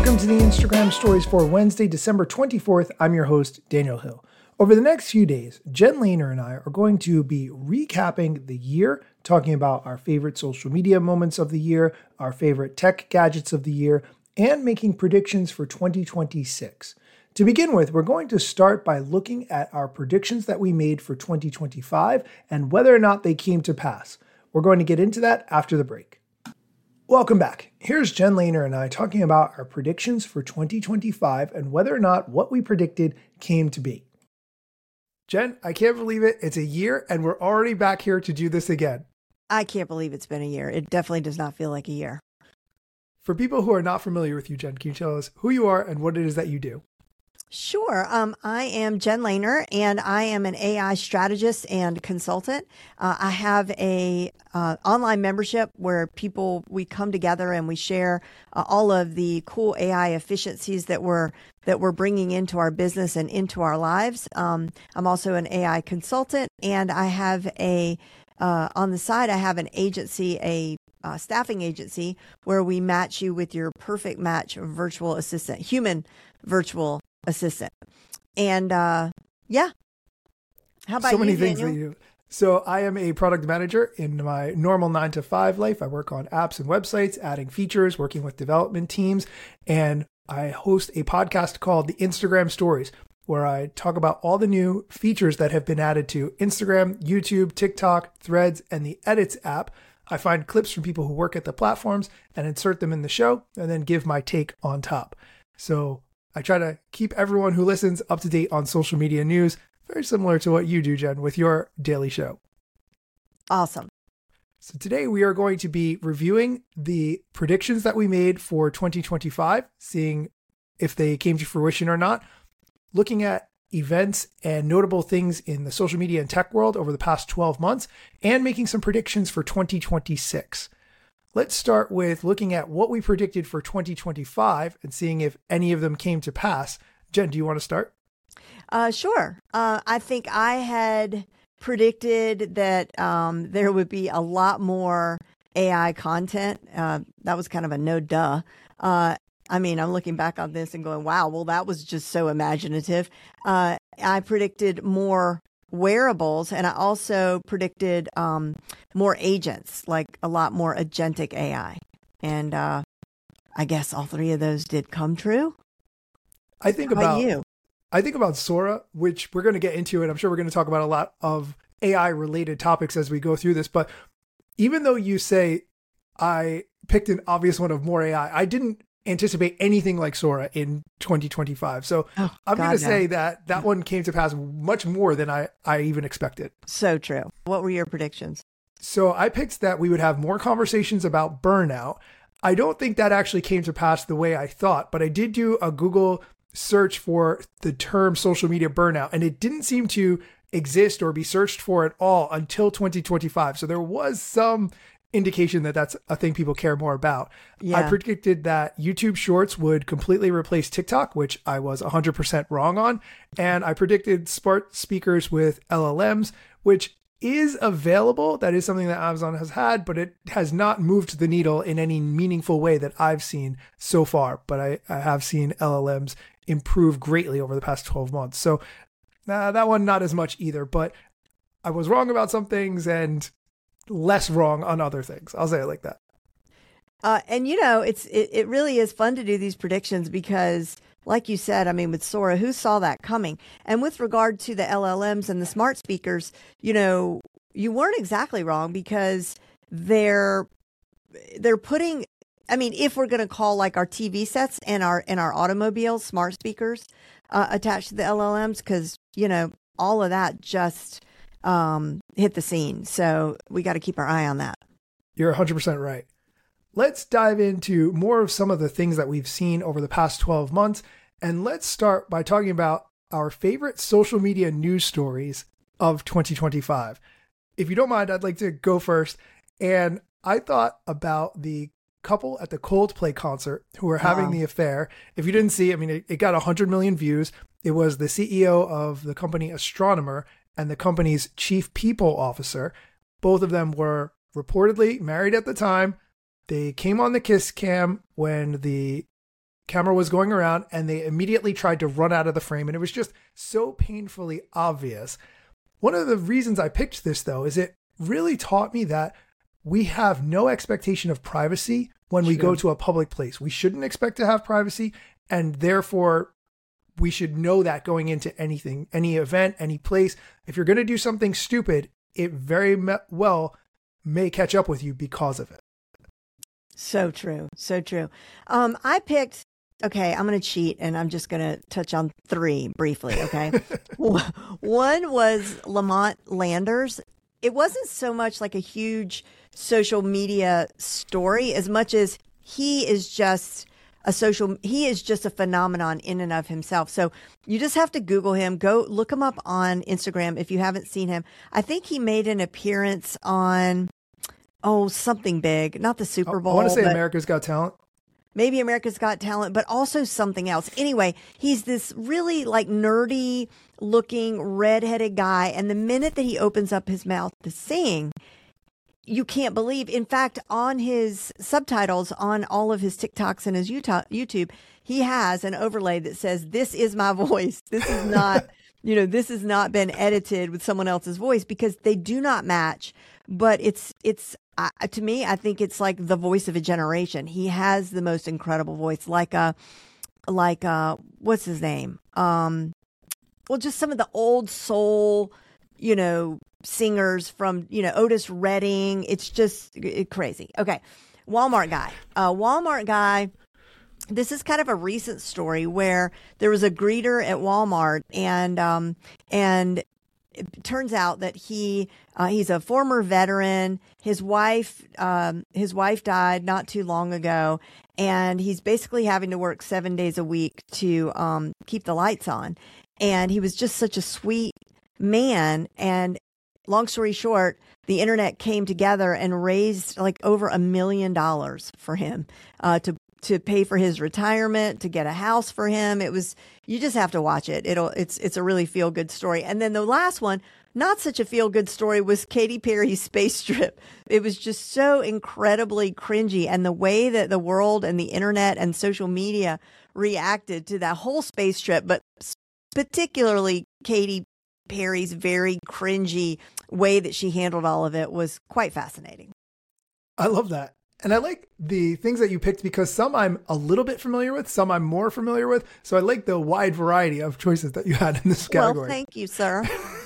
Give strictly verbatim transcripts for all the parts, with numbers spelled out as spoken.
Welcome to the Instagram Stories for Wednesday, December twenty-fourth. I'm your host, Daniel Hill. Over the next few days, Jen Lehner and I are going to be recapping the year, talking about our favorite social media moments of the year, our favorite tech gadgets of the year, and making predictions for twenty twenty-six. To begin with, we're going to start by looking at our predictions that we made for twenty twenty-five and whether or not they came to pass. We're going to get into that after the break. Welcome back. Here's Jen Lehner and I talking about our predictions for twenty twenty-five and whether or not what we predicted came to be. Jen, I can't believe it. It's a year and we're already back here to do this again. I can't believe it's been a year. It definitely does not feel like a year. For people who are not familiar with you, Jen, can you tell us who you are and what it is that you do? Sure. Um, I am Jen Lehner, and I am an A I strategist and consultant. Uh, I have a uh, online membership where people, we come together and we share uh, all of the cool A I efficiencies that we're that we're bringing into our business and into our lives. Um, I'm also an A I consultant, and I have a uh, on the side, I have an agency, a Uh, staffing agency where we match you with your perfect match virtual assistant, human virtual assistant. And uh, yeah. How about so many you, things Daniel? that you. So I am a product manager in my normal nine to five life. I work on apps and websites, adding features, working with development teams, and I host a podcast called The Instagram Stories, where I talk about all the new features that have been added to Instagram, YouTube, TikTok, Threads, and the Edits app. I find clips from people who work at the platforms and insert them in the show and then give my take on top. So I try to keep everyone who listens up to date on social media news, very similar to what you do, Jen, with your daily show. Awesome. So today we are going to be reviewing the predictions that we made for twenty twenty-five, seeing if they came to fruition or not, looking at events and notable things in the social media and tech world over the past twelve months, and making some predictions for twenty twenty-six. Let's start with looking at what we predicted for twenty twenty-five and seeing if any of them came to pass. Jen, do you want to start? Uh, sure. Uh, I think I had predicted that um, there would be a lot more A I content. Uh, that was kind of a no duh. Uh, I mean, I'm looking back on this and going, wow, well, that was just so imaginative. Uh, I predicted more wearables, and I also predicted um, more agents, like a lot more agentic A I. And uh, I guess all three of those did come true. I think How about, about you? I think about Sora, which we're going to get into, and I'm sure we're going to talk about a lot of A I related topics as we go through this. But even though you say I picked an obvious one of more A I, I didn't anticipate anything like Sora in twenty twenty-five. So oh, I'm going to no. say that that one came to pass much more than I, I even expected. So true. What were your predictions? So I picked that we would have more conversations about burnout. I don't think that actually came to pass the way I thought, but I did do a Google search for the term social media burnout, and it didn't seem to exist or be searched for at all until twenty twenty-five. So there was some indication that that's a thing people care more about. Yeah. I predicted that YouTube Shorts would completely replace TikTok, which I was one hundred percent wrong on. And I predicted smart speakers with L L Ms, which is available. That is something that Amazon has had, but it has not moved the needle in any meaningful way that I've seen so far. But I, I have seen L L Ms improve greatly over the past twelve months. So uh, that one, not as much either, but I was wrong about some things and less wrong on other things. I'll say it like that. Uh, and you know, it's it, it really is fun to do these predictions because, like you said, I mean, with Sora, who saw that coming? And with regard to the L L Ms and the smart speakers, you know, you weren't exactly wrong because they're they're putting. I mean, if we're going to call like our T V sets and our and our automobiles smart speakers uh, attached to the L L Ms, because you know all of that just um, hit the scene. So we got to keep our eye on that. You're one hundred percent right. Let's dive into more of some of the things that we've seen over the past twelve months. And let's start by talking about our favorite social media news stories of twenty twenty-five. If you don't mind, I'd like to go first. And I thought about the couple at the Coldplay concert who were having wow. the affair. If you didn't see, I mean, it, it got one hundred million views. It was the C E O of the company Astronomer and the company's chief people officer. Both of them were reportedly married at the time. They came on the kiss cam when the camera was going around and they immediately tried to run out of the frame. And it was just so painfully obvious. One of the reasons I picked this, though, is it really taught me that we have no expectation of privacy when we go to a public place. We shouldn't expect to have privacy, and therefore we should know that going into anything, any event, any place. If you're going to do something stupid, it very well may catch up with you because of it. So true. So true. Um, I picked, okay, I'm going to cheat and I'm just going to touch on three briefly. Okay. One was Lamont Landers. It wasn't so much like a huge social media story as much as he is just a social, he is just a phenomenon in and of himself. So you just have to Google him, go look him up on Instagram if you haven't seen him. I think he made an appearance on, oh, something big, not the Super Bowl. I want to say America's Got Talent. Maybe America's Got Talent, but also something else. Anyway, he's this really like nerdy looking redheaded guy. And the minute that he opens up his mouth to sing, you can't believe. In fact, on his subtitles, on all of his TikToks and his YouTube, he has an overlay that says, "This is my voice. This is not, you know, this has not been edited with someone else's voice," because they do not match. But it's, it's, uh, to me, I think it's like the voice of a generation. He has the most incredible voice, like a, like a, what's his name? Um, well, just some of the old soul, you know, singers from, you know, Otis Redding. It's just it, crazy. Okay. Walmart guy. Uh, Walmart guy. This is kind of a recent story where there was a greeter at Walmart and, um, and it turns out that he, uh, he's a former veteran. His wife, um, his wife died not too long ago, and he's basically having to work seven days a week to, um, keep the lights on. And he was just such a sweet man. And long story short, the internet came together and raised like over a million dollars for him, uh, to, to pay for his retirement, to get a house for him. It was, you just have to watch it. It'll, it's, it's a really feel good story. And then the last one, not such a feel good story, was Katy Perry's space trip. It was just so incredibly cringy. And the way that the world and the internet and social media reacted to that whole space trip, but particularly Katy Perry's very cringy way that she handled all of it, was quite fascinating. I love that. And I like the things that you picked because some I'm a little bit familiar with, some I'm more familiar with. So I like the wide variety of choices that you had in this category. Well, thank you, sir.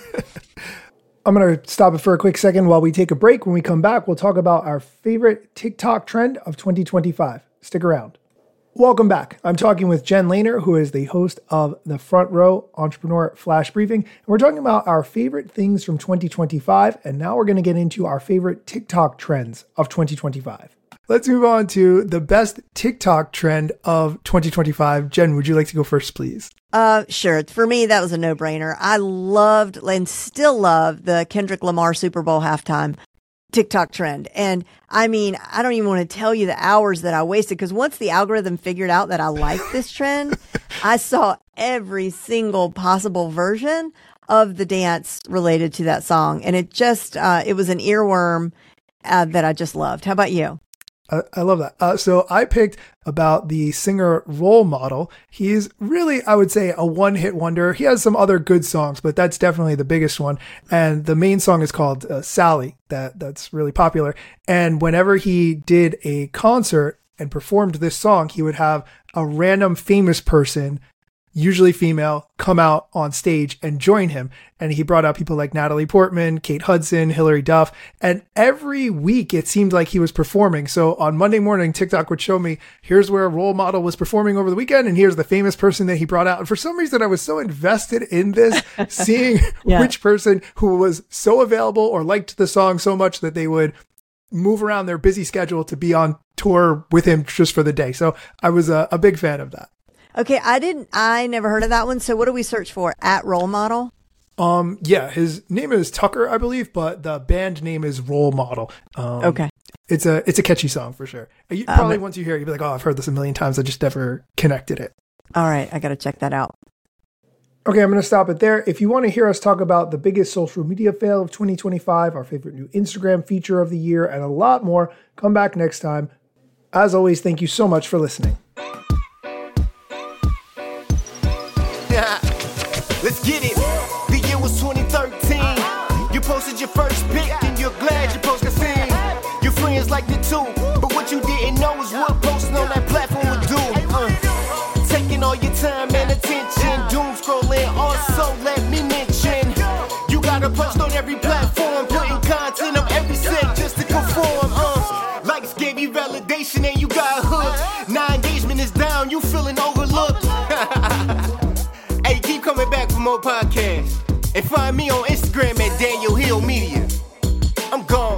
I'm going to stop it for a quick second while we take a break. When we come back, we'll talk about our favorite TikTok trend of twenty twenty-five. Stick around. Welcome back. I'm talking with Jen Lehner, who is the host of the Front Row Entrepreneur Flash Briefing. And we're talking about our favorite things from twenty twenty-five. And now we're going to get into our favorite TikTok trends of twenty twenty-five. Let's move on to the best TikTok trend of twenty twenty-five. Jen, would you like to go first, please? Uh, sure. For me, that was a no-brainer. I loved and still love the Kendrick Lamar Super Bowl halftime TikTok trend. And I mean, I don't even want to tell you the hours that I wasted, because once the algorithm figured out that I liked this trend, I saw every single possible version of the dance related to that song. And it just, uh, it was an earworm uh, that I just loved. How about you? I, I love that. Uh, so I picked about the singer Role Model. He's really, I would say, a one-hit wonder. He has some other good songs, but that's definitely the biggest one. And the main song is called uh, Sally. That that's really popular. And whenever he did a concert and performed this song, he would have a random famous person, usually female, come out on stage and join him. And he brought out people like Natalie Portman, Kate Hudson, Hilary Duff. And every week it seemed like he was performing. So on Monday morning, TikTok would show me, here's where a Role Model was performing over the weekend. And here's the famous person that he brought out. And for some reason, I was so invested in this, seeing yeah. which person who was so available or liked the song so much that they would move around their busy schedule to be on tour with him just for the day. So I was a, a big fan of that. Okay, I didn't, I never heard of that one. So what do we search for? At Role Model? Um, yeah, his name is Tucker, I believe, but the band name is Role Model. Um, okay. It's a, it's a catchy song for sure. You, probably um, once you hear it, you'll be like, oh, I've heard this a million times. I just never connected it. All right. I got to check that out. Okay, I'm going to stop it there. If you want to hear us talk about the biggest social media fail of twenty twenty-five, our favorite new Instagram feature of the year, and a lot more, come back next time. As always, thank you so much for listening. Get it? The year was twenty thirteen. You posted your first pic and you're glad you posted scene. Your friends liked it too, but what you didn't know is what posting on that platform would do. Uh, taking all your time and attention, doom scrolling. Also, let me mention, you gotta post on every platform, putting content on every set just to conform. Uh, likes gave you validation and you got hooked. Now engagement is down, you feeling overlooked. Hey, keep coming back for more podcasts. And find me on Instagram at Daniel Hill Media. I'm gone.